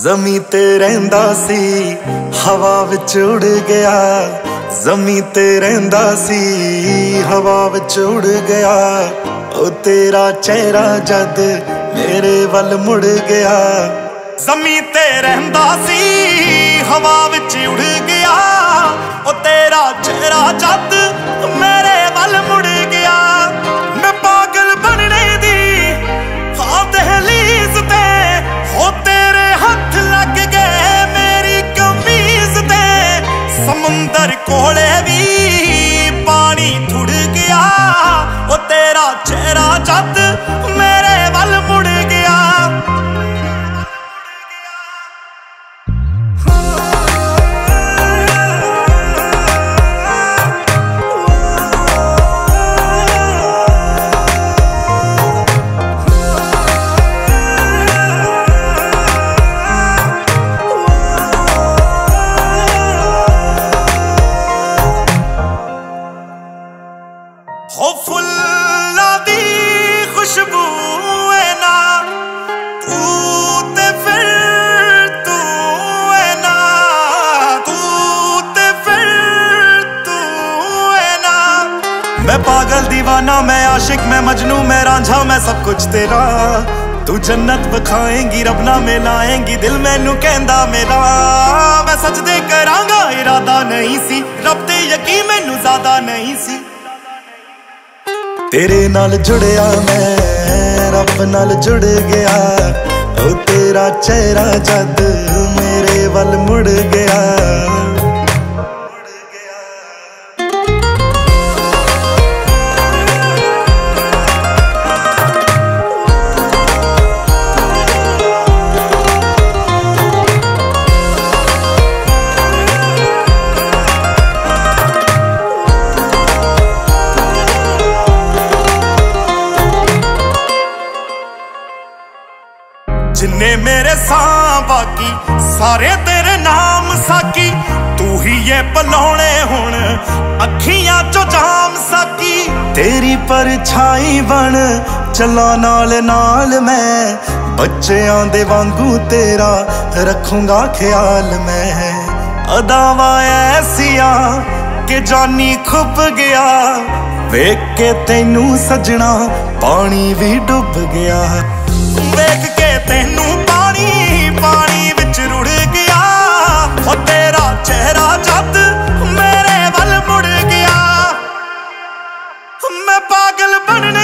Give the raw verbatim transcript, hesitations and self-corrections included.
ज़मीं ते रहिंदा सी हवा विच उड़ गया, ज़मीं ते रहिंदा सी हवा विच उड़ गया। ओ तेरा चेहरा जद मेरे वल मुड़ गया, ज़मीं ते रहिंदा सी हवा विच उड़ गया। ओ तेरा चेहरा जद मेरे वल मुड़ गया। मैं पागल बनने दी हाँ दहलीज ते हो तेरे हाथ लग गए मेरी कमीज ते। समुंदर कोले भी पानी थुड़ गया। ओ तेरा चेहरा जद मेरे वल मुड़ गया। हो फुल्ला दी खुशबू है ना तू ते फिर तू है ना, तू ते फिर तू है ना। मैं पागल दीवाना मैं आशिक मैं मजनू मैं रांझा मैं सब कुछ तेरा। तू जन्नत बखाएंगी रब ना मिलाएंगी दिल मैनू कहंदा मेरा। मैं सजदे करांगा इरादा नहीं सी रब ते यकीन मैनू ज्यादा नहीं सी। तेरे नाल जुड़िया मैं रब नाल जुड़ गया। ओ तेरा चेहरा जद मेरे वल मुड़ गया। जिन्ने मेरे सां बाकी सारे तेरे नाम साकी। तू ही ये पलौने हुण अखियां चो जाम साकी। तेरी परछाई बन चला नाल नाल मैं बच्चेआं दे वांगू तेरा रखूंगा ख्याल मैं। अदावां ऐसियां के जानी खुप गया वेख के तैनू सजना पानी भी डुब गया। वेख के तैनू पानी पानी विच रुड़ गया। हो तेरा चेहरा जद मेरे वल मुड़ गया। मैं पागल बनने